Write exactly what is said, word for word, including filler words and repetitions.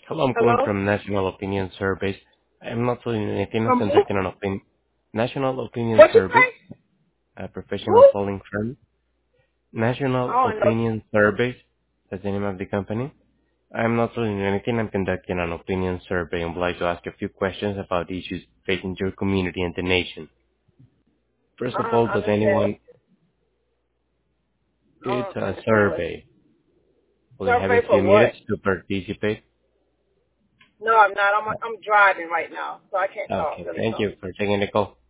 Hello, I'm calling Hello? from National Opinion Surveys. I'm not doing anything. I'm From who? conducting an opinion. National Opinion What you Surveys, say? a professional Who? polling firm. I National don't know. Opinion Surveys, that's the name of the company. I'm not doing anything. I'm conducting an opinion survey and would like to ask a few questions about issues facing your community and the nation. First I of all, don't does understand what anyone, I it's don't a understand what survey. Will you have survey a for few what? minutes to participate? No, I'm not. I'm I'm driving right now, so I can't talk Okay, really thank talk. you for taking the call.